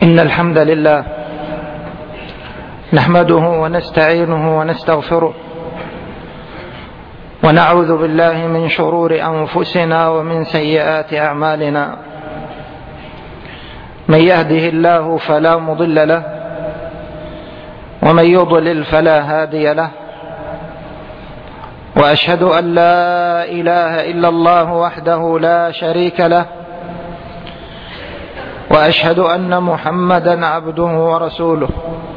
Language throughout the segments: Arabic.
إن الحمد لله نحمده ونستعينه ونستغفره ونعوذ بالله من شرور أنفسنا ومن سيئات أعمالنا. من يهده الله فلا مضل له ومن يضلل فلا هادي له، وأشهد أن لا إله إلا الله وحده لا شريك له، وأشهد أن محمدا عبده ورسوله.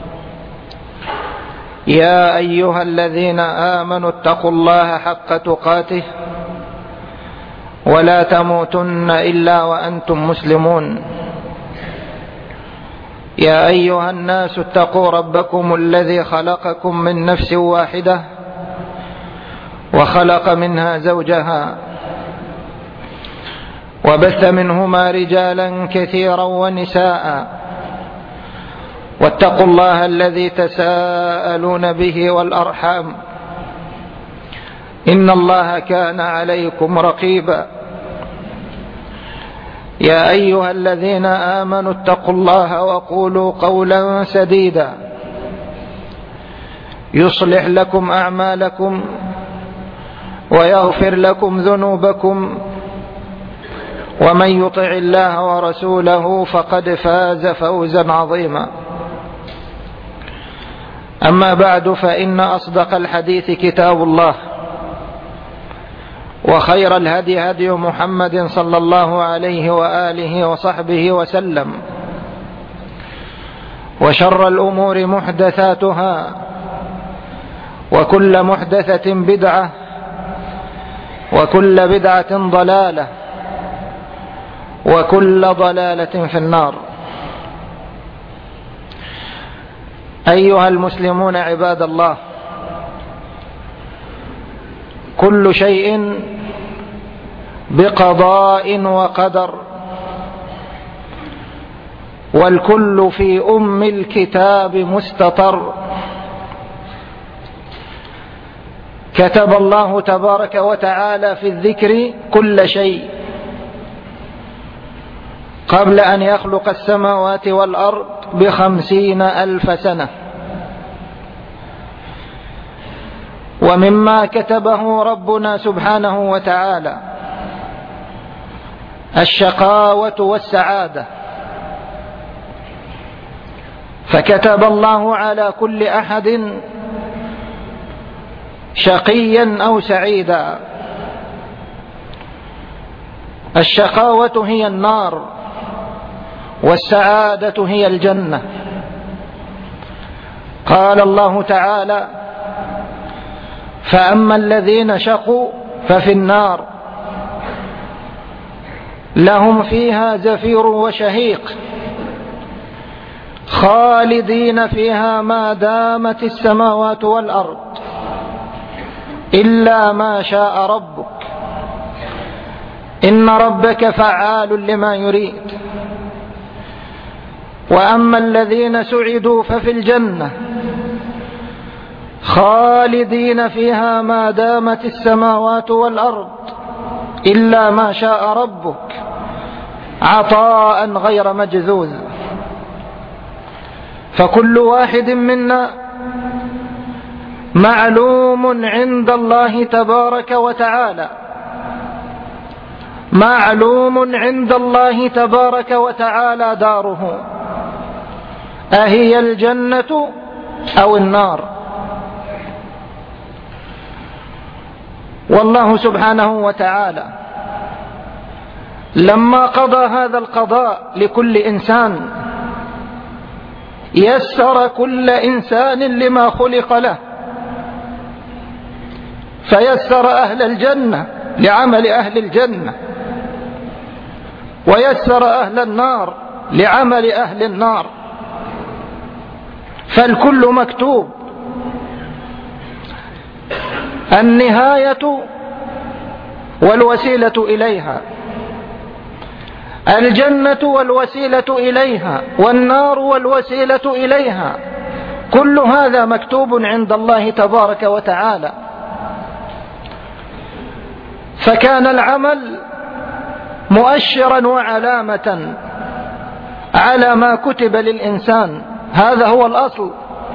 يا أيها الذين آمنوا اتقوا الله حق تقاته ولا تموتن إلا وأنتم مسلمون. يا أيها الناس اتقوا ربكم الذي خلقكم من نفس واحدة وخلق منها زوجها وبث منهما رجالا كثيرا ونساء، واتقوا الله الذي تساءلون به والأرحام إن الله كان عليكم رقيبا. يا أيها الذين آمنوا اتقوا الله وقولوا قولا سديدا يصلح لكم أعمالكم ويغفر لكم ذنوبكم، ومن يطع الله ورسوله فقد فاز فوزا عظيما. أما بعد، فإن أصدق الحديث كتاب الله، وخير الهدي هدي محمد صلى الله عليه وآله وصحبه وسلم، وشر الأمور محدثاتها، وكل محدثة بدعة، وكل بدعة ضلالة، وكل ضلالة في النار. أيها المسلمون عباد الله، كل شيء بقضاء وقدر، والكل في أم الكتاب مستطر. كتب الله تبارك وتعالى في الذكر كل شيء قبل أن يخلق السماوات والأرض ب50,000 سنة. ومما كتبه ربنا سبحانه وتعالى الشقاوة والسعادة، فكتب الله على كل أحد شقيا أو سعيدا. الشقاوة هي النار، والسعادة هي الجنة. قال الله تعالى: فأما الذين شقوا ففي النار لهم فيها زفير وشهيق خالدين فيها ما دامت السماوات والأرض إلا ما شاء ربك إن ربك فعال لما يريد. وأما الذين سعدوا ففي الجنة خالدين فيها ما دامت السماوات والأرض إلا ما شاء ربك عطاء غير مجذوذ. فكل واحد منا معلوم عند الله تبارك وتعالى، معلوم عند الله تبارك وتعالى داره، أهي الجنة أو النار. والله سبحانه وتعالى لما قضى هذا القضاء لكل إنسان يسر كل إنسان لما خلق له، فيسر أهل الجنة لعمل أهل الجنة، ويسر أهل النار لعمل أهل النار، فالكل مكتوب. النهاية والوسيلة إليها، الجنة والوسيلة إليها، والنار والوسيلة إليها، كل هذا مكتوب عند الله تبارك وتعالى. فكان العمل مؤشرا وعلامة على ما كتب للإنسان، هذا هو الأصل.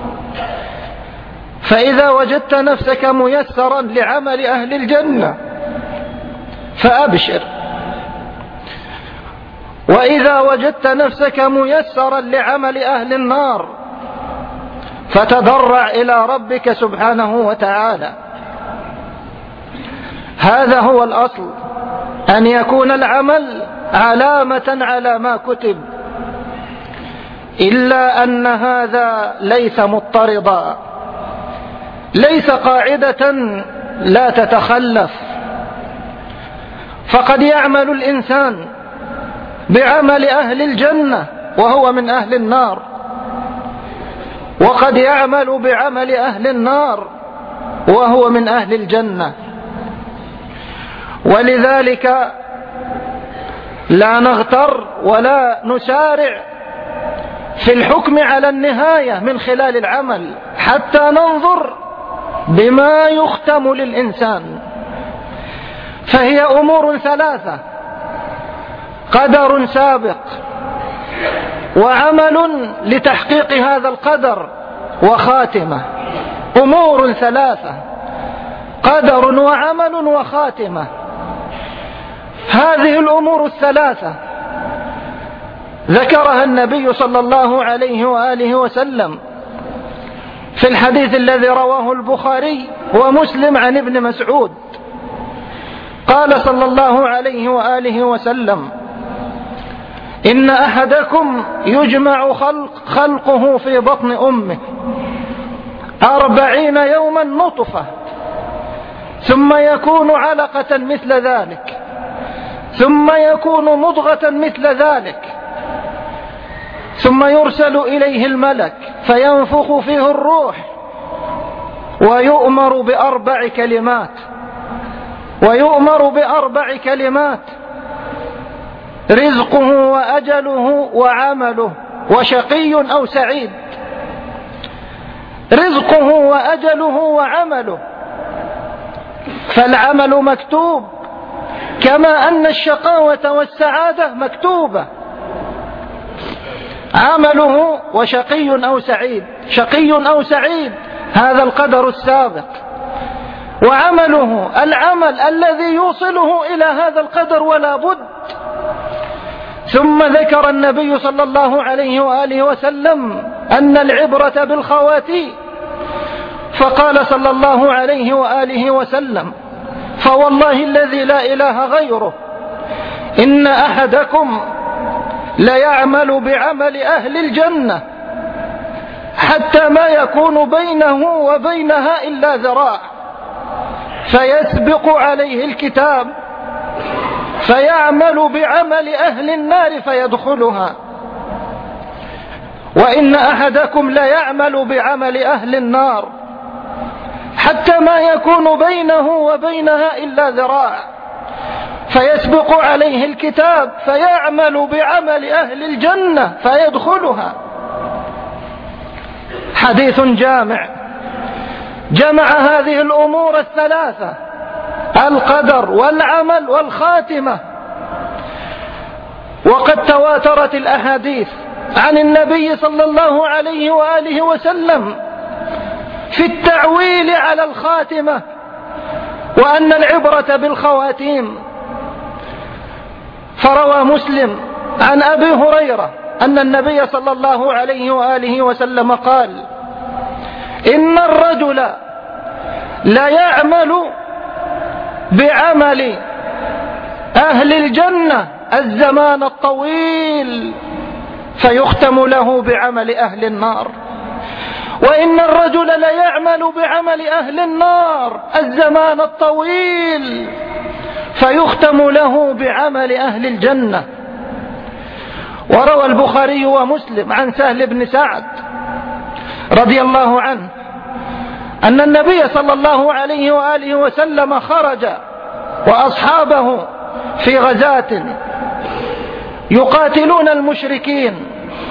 فإذا وجدت نفسك ميسرا لعمل أهل الجنة فأبشر، وإذا وجدت نفسك ميسرا لعمل أهل النار فتضرع إلى ربك سبحانه وتعالى. هذا هو الأصل، أن يكون العمل علامة على ما كتب، إلا أن هذا ليس مضطردا، ليس قاعدة لا تتخلف. فقد يعمل الإنسان بعمل أهل الجنة وهو من أهل النار، وقد يعمل بعمل أهل النار وهو من أهل الجنة. ولذلك لا نغتر ولا نسارع في الحكم على النهاية من خلال العمل، حتى ننظر بما يختم للإنسان. فهي أمور ثلاثة: قدر سابق، وعمل لتحقيق هذا القدر، وخاتمة. أمور ثلاثة: قدر وعمل وخاتمة. هذه الأمور الثلاثة ذكرها النبي صلى الله عليه وآله وسلم في الحديث الذي رواه البخاري ومسلم عن ابن مسعود. قال صلى الله عليه وآله وسلم: إن أحدكم يجمع خلقه في بطن أمه 40 يوما نطفة، ثم يكون علقة مثل ذلك، ثم يكون مضغة مثل ذلك، ثم يرسل إليه الملك فينفخ فيه الروح، ويؤمر بأربع كلمات: رزقه وأجله وعمله، وشقي أو سعيد. رزقه وأجله وعمله، فالعمل مكتوب كما أن الشقاوة والسعادة مكتوبة. عمله وشقي أو سعيد، شقي أو سعيد هذا القدر السابق، وعمله العمل الذي يوصله إلى هذا القدر ولا بد. ثم ذكر النبي صلى الله عليه وآله وسلم أن العبرة بالخواتيم، فقال صلى الله عليه وآله وسلم: فوالله الذي لا إله غيره إن أحدكم ليعمل بعمل أهل الجنة حتى ما يكون بينه وبينها إلا ذراع، فيسبق عليه الكتاب فيعمل بعمل أهل النار فيدخلها، وإن أحدكم ليعمل بعمل أهل النار حتى ما يكون بينه وبينها إلا ذراع، فيسبق عليه الكتاب فيعمل بعمل أهل الجنة فيدخلها. حديث جامع جمع هذه الأمور الثلاثة: القدر والعمل والخاتمة. وقد تواترت الأحاديث عن النبي صلى الله عليه وآله وسلم في التعويل على الخاتمة، وأن العبرة بالخواتيم. فروى مسلم عن أبي هريرة أن النبي صلى الله عليه وآله وسلم قال: إن الرجل لا يعمل بعمل أهل الجنة الزمان الطويل فيختم له بعمل أهل النار، وإن الرجل لا يعمل بعمل أهل النار الزمان الطويل فيختم له بعمل أهل الجنة. وروى البخاري ومسلم عن سهل بن سعد رضي الله عنه أن النبي صلى الله عليه وآله وسلم خرج وأصحابه في غزاة يقاتلون المشركين،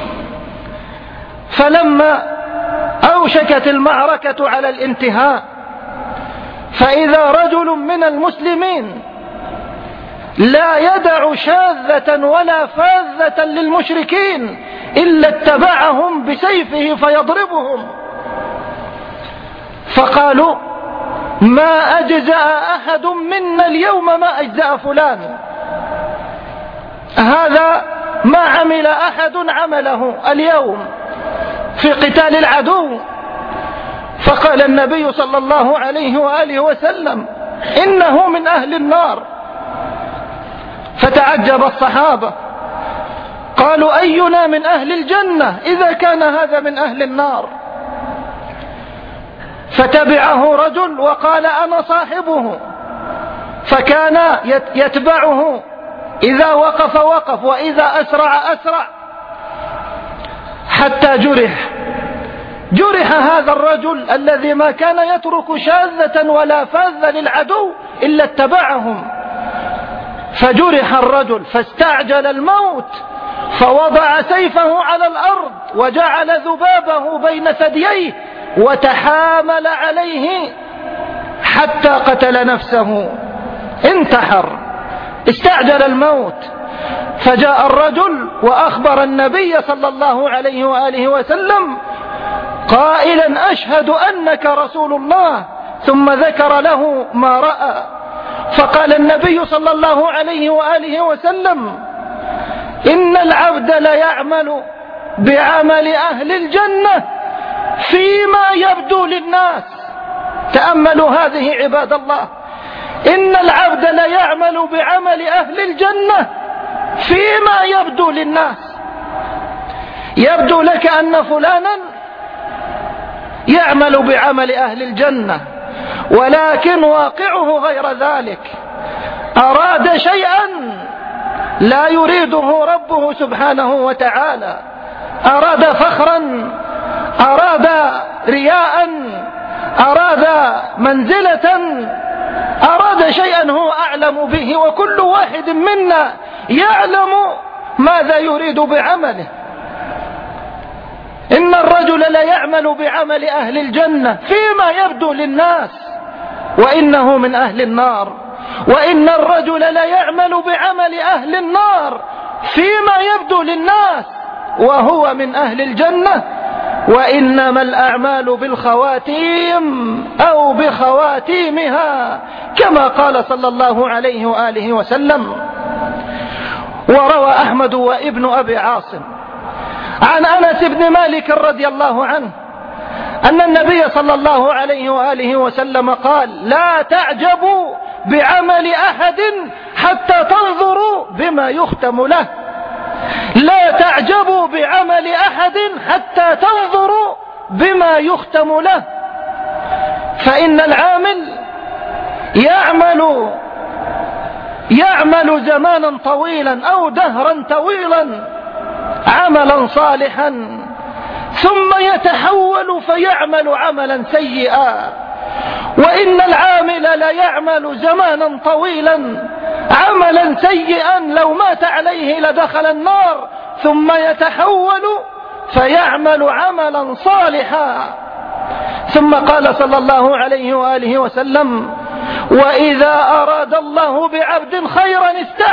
فلما أوشكت المعركة على الانتهاء فإذا رجل من المسلمين لا يدع شاذة ولا فاذة للمشركين إلا اتبعهم بسيفه فيضربهم. فقالوا ما أجزأ أحد منا اليوم ما أجزأ فلان، هذا ما عمل أحد عمله اليوم في قتال العدو. فقال النبي صلى الله عليه وآله وسلم إنه من أهل النار. فتعجب الصحابة قالوا أينا من أهل الجنة إذا كان هذا من أهل النار؟ فتبعه رجل وقال أنا صاحبه، فكان يتبعه، إذا وقف وقف وإذا أسرع أسرع، حتى جرح هذا الرجل الذي ما كان يترك شاذة ولا فاذة للعدو إلا اتبعهم. فجرح الرجل فاستعجل الموت، فوضع سيفه على الأرض وجعل ذبابه بين ثدييه وتحامل عليه حتى قتل نفسه، انتحر، استعجل الموت. فجاء الرجل وأخبر النبي صلى الله عليه وآله وسلم قائلا أشهد أنك رسول الله، ثم ذكر له ما رأى. فقال النبي صلى الله عليه وآله وسلم إن العبد ليعمل بعمل أهل الجنة فيما يبدو للناس. تأملوا هذه عباد الله، إن العبد ليعمل بعمل أهل الجنة فيما يبدو للناس. يبدو لك أن فلانا يعمل بعمل أهل الجنة، ولكن واقعه غير ذلك. أراد شيئا لا يريده ربه سبحانه وتعالى، أراد فخرا، أراد رياء، أراد منزلة، أراد شيئا هو أعلم به، وكل واحد منا يعلم ماذا يريد بعمله. إن الرجل لا يعمل بعمل أهل الجنة فيما يبدو للناس وإنه من أهل النار، وإن الرجل لا يعمل بعمل أهل النار فيما يبدو للناس وهو من أهل الجنة. وإنما الأعمال بالخواتيم أو بخواتيمها، كما قال صلى الله عليه وآله وسلم. وروى أحمد وابن أبي عاصم عن أنس بن مالك رضي الله عنه أن النبي صلى الله عليه وآله وسلم قال لا تعجبوا بعمل أحد حتى تنظروا بما يختم له. لا تعجبوا بعمل أحد حتى تنظروا بما يختم له، فإن العامل يعمل زمانا طويلا أو دهرا طويلا عملا صالحا، ثم يتحول فيعمل عملا سيئا. وإن العامل لا يعمل زمانا طويلا عملا سيئا لو مات عليه لدخل النار، ثم يتحول فيعمل عملا صالحا. ثم قال صلى الله عليه وآله وسلم وإذا أراد الله بعبد خيرا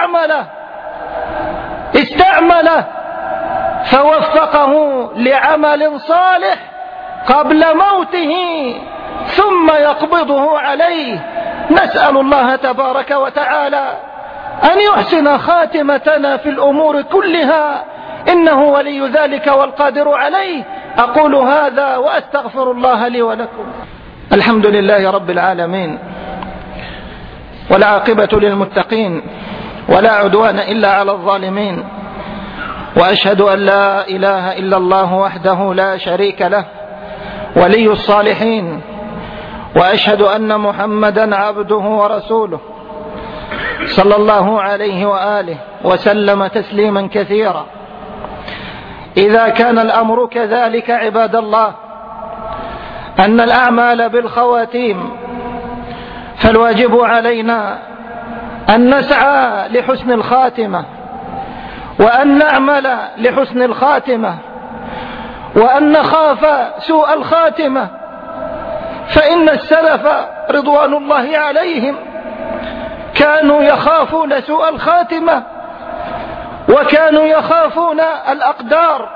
استعمله فوفقه لعمل صالح قبل موته ثم يقبضه عليه. نسأل الله تبارك وتعالى أن يحسن خاتمتنا في الأمور كلها، إنه ولي ذلك والقادر عليه. أقول هذا وأستغفر الله لي ولكم. الحمد لله رب العالمين، والعاقبة للمتقين، ولا عدوان إلا على الظالمين. وأشهد أن لا إله إلا الله وحده لا شريك له ولي الصالحين، وأشهد أن محمدا عبده ورسوله صلى الله عليه وآله وسلم تسليما كثيرا. إذا كان الأمر كذلك عباد الله، أن الأعمال بالخواتيم، فالواجب علينا أن نسعى لحسن الخاتمة، وأن نعمل لحسن الخاتمة، وأن نخاف سوء الخاتمة. فإن السلف رضوان الله عليهم كانوا يخافون سوء الخاتمة، وكانوا يخافون الأقدار.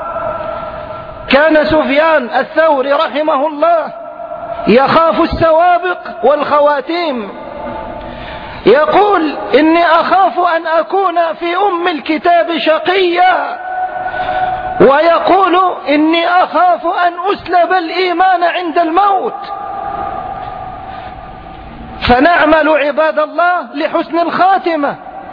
كان سفيان الثوري رحمه الله يخاف السوابق والخواتيم، يقول: إني أخاف أن أكون في أم الكتاب شقيا، ويقول: إني أخاف أن أسلب الإيمان عند الموت. فنعمل عباد الله لحسن الخاتمة،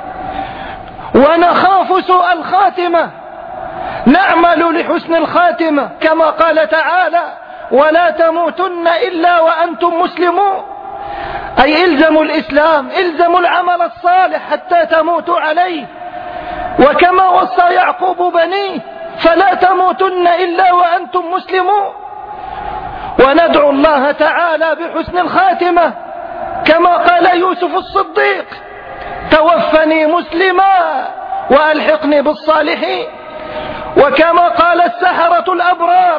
ونخاف سوء الخاتمة. نعمل لحسن الخاتمة كما قال تعالى: ولا تموتن إلا وأنتم مسلمون، أي إلزموا الإسلام، إلزموا العمل الصالح حتى تموتوا عليه. وكما وصى يعقوب بنيه: فلا تموتن إلا وأنتم مسلمون. وندعو الله تعالى بحسن الخاتمة كما قال يوسف الصديق: توفني مسلما وألحقني بالصالحين. وكما قال السحرة الأبرار: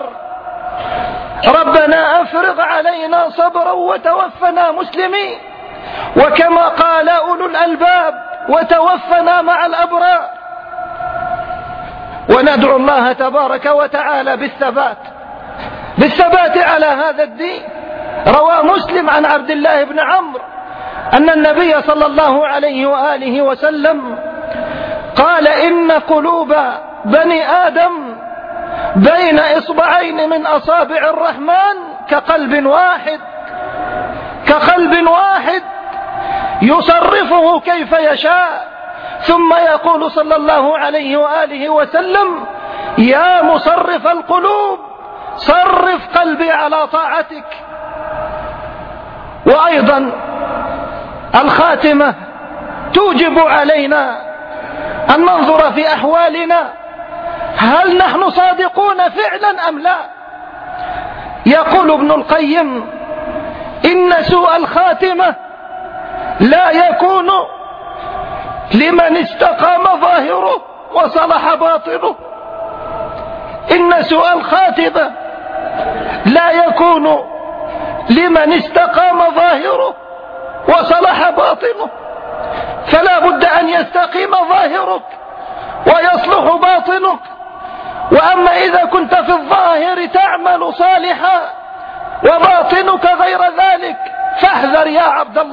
ربنا أفرغ علينا صبرا وتوفنا مسلمين. وكما قال أولو الألباب: وتوفنا مع الأبرار. وندعو الله تبارك وتعالى بالثبات على هذا الدين. روى مسلم عن عبد الله بن عمرو أن النبي صلى الله عليه وآله وسلم قال: إن قلوب بني آدم بين إصبعين من أصابع الرحمن كقلب واحد يصرفه كيف يشاء. ثم يقول صلى الله عليه وآله وسلم: يا مصرف القلوب صرف قلبي على طاعتك. وأيضا الخاتمة توجب علينا أن ننظر في أحوالنا، هل نحن صادقون فعلا أم لا؟ يقول ابن القيم: إن سوء الخاتمة لا يكون لمن استقام ظاهره وصلح باطنه. إن سوء الخاتمة لا يكون لمن استقام ظاهره وصلح باطنه، فلا بد أن يستقيم ظاهرك ويصلح باطنك. وأما إذا كنت في الظاهر تعمل صالحا وباطنك غير ذلك فاحذر يا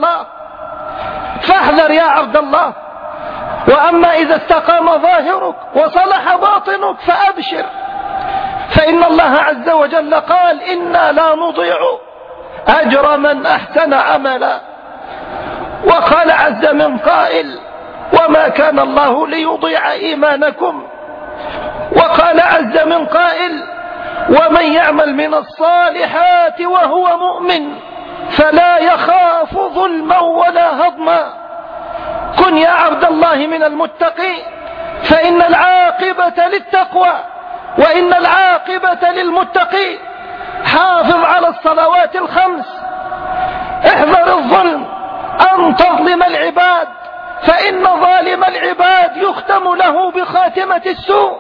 عبد الله. وأما إذا استقام ظاهرك وصلح باطنك فأبشر، فإن الله عز وجل قال: إنا لا نضيع أجر من أحسن عملا. وقال عز من قائل: وما كان الله ليضيع إيمانكم. وقال عز من قائل: ومن يعمل من الصالحات وهو مؤمن فلا يخاف ظلما ولا هضما. كن يا عبد الله من المتقين، فإن العاقبة للتقوى وإن العاقبة للمتقين. حافظ على الصلوات الخمس، احذر الظلم، أن تظلم العباد، فإن ظالم العباد يختم له بخاتمة السوء.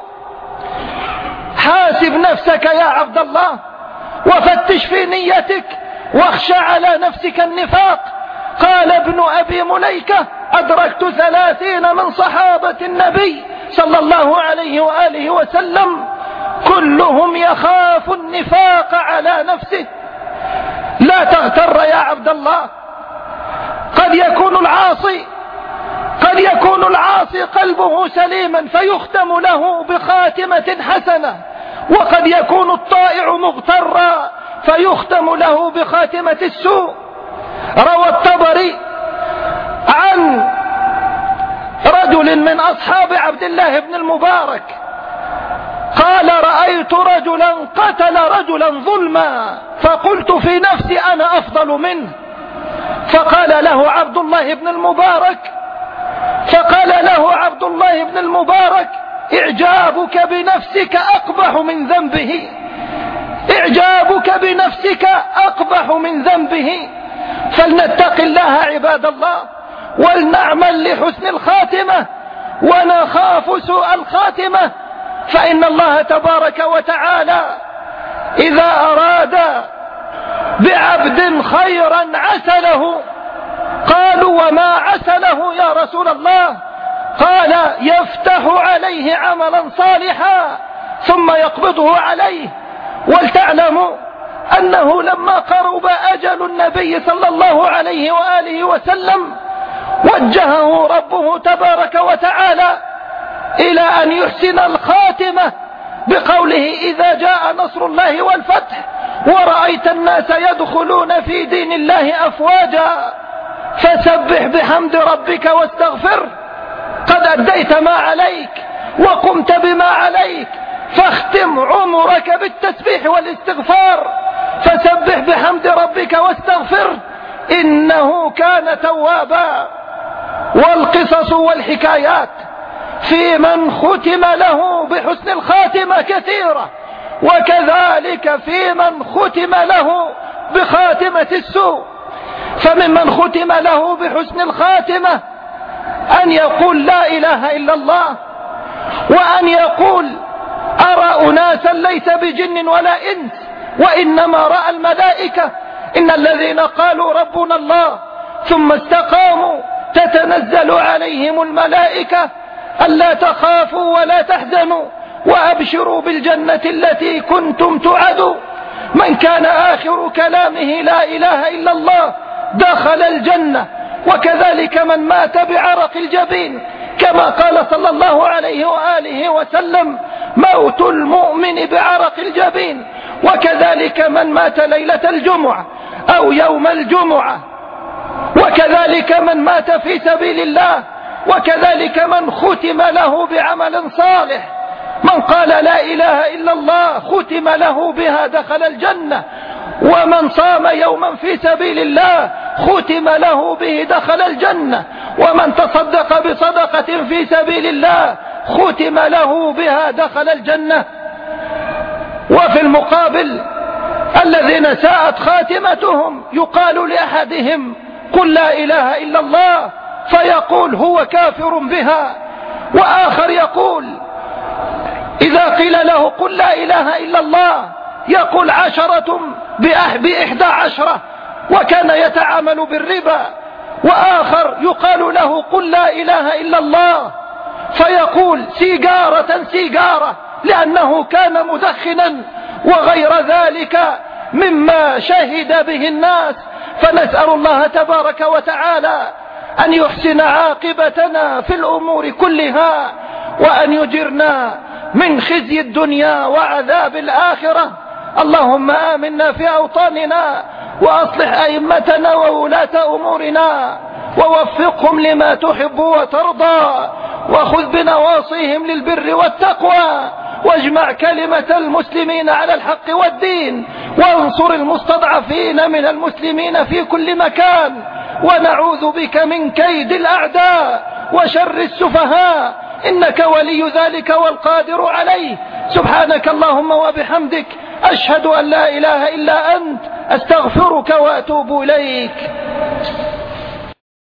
حاسب نفسك يا عبد الله وفتش في نيتك واخشى على نفسك النفاق. قال ابن أبي مليكة: أدركت 30 من صحابة النبي صلى الله عليه وآله وسلم كلهم يخاف النفاق على نفسه. لا تغتر يا عبد الله، قد يكون العاصي قلبه سليما فيختم له بخاتمة حسنة، وقد يكون الطائع مغترا فيختم له بخاتمة السوء. روى الطبري عن رجل من أصحاب عبد الله بن المبارك قال: رأيت رجلا قتل رجلا ظلما، فقلت في نفسي أنا أفضل منه. فقال له عبد الله بن المبارك: إعجابك بنفسك أقبح من ذنبه. فلنتق الله عباد الله، ولنعمل لحسن الخاتمة، ونخاف سوء الخاتمة. فإن الله تبارك وتعالى إذا أراد بعبد خيرا عسله قالوا وما عسله يا رسول الله؟ قال يفتح عليه عملا صالحا ثم يقبضه عليه. ولتعلموا أنه لما قرب أجل النبي صلى الله عليه وآله وسلم وجهه ربه تبارك وتعالى إلى أن يحسن الخاتمة بقوله إذا جاء نصر الله والفتح ورأيت الناس يدخلون في دين الله أفواجا فسبح بحمد ربك واستغفر. قد أديت ما عليك وقمت بما عليك، فاختم عمرك بالتسبيح والاستغفار. فسبح بحمد ربك واستغفر إنه كان توابا. والقصص والحكايات في من ختم له بحسن الخاتمة كثيرة، وكذلك في من ختم له بخاتمة السوء. فممن ختم له بحسن الخاتمة أن يقول لا إله إلا الله، وأن يقول أرى أناسا ليس بجن ولا إنس وإنما رأى الملائكة. إن الذين قالوا ربنا الله ثم استقاموا تتنزل عليهم الملائكة ألا تخافوا ولا تحزنوا وأبشروا بالجنة التي كنتم توعدوا. من كان آخر كلامه لا إله إلا الله دخل الجنة. وكذلك من مات بعرق الجبين كما قال صلى الله عليه وآله وسلم موت المؤمن بعرق الجبين. وكذلك من مات ليلة الجمعة أو يوم الجمعة، وكذلك من مات في سبيل الله، وكذلك من ختم له بعمل صالح. من قال لا إله إلا الله ختم له بها دخل الجنة، ومن صام يوما في سبيل الله ختم له به دخل الجنة، ومن تصدق بصدقة في سبيل الله ختم له بها دخل الجنة. وفي المقابل الذين ساءت خاتمتهم يقال لأحدهم قل لا إله إلا الله فيقول هو كافر بها، وآخر يقول إذا قيل له قل لا إله إلا الله يقول 10 ب11، وكان يتعامل بالربا. وآخر يقال له قل لا إله إلا الله فيقول سيجارة لأنه كان مدخنا وغير ذلك مما شهد به الناس. فنسأل الله تبارك وتعالى أن يحسن عاقبتنا في الأمور كلها، وأن يجرنا من خزي الدنيا وعذاب الآخرة. اللهم آمنا في أوطاننا، وأصلح أئمتنا وولاة أمورنا، ووفقهم لما تحب وترضى، وخذ بنواصيهم للبر والتقوى، واجمع كلمة المسلمين على الحق والدين، وانصر المستضعفين من المسلمين في كل مكان. ونعوذ بك من كيد الأعداء وشر السفهاء، إنك ولي ذلك والقادر عليه. سبحانك اللهم وبحمدك أشهد أن لا إله إلا أنت أستغفرك وأتوب إليك.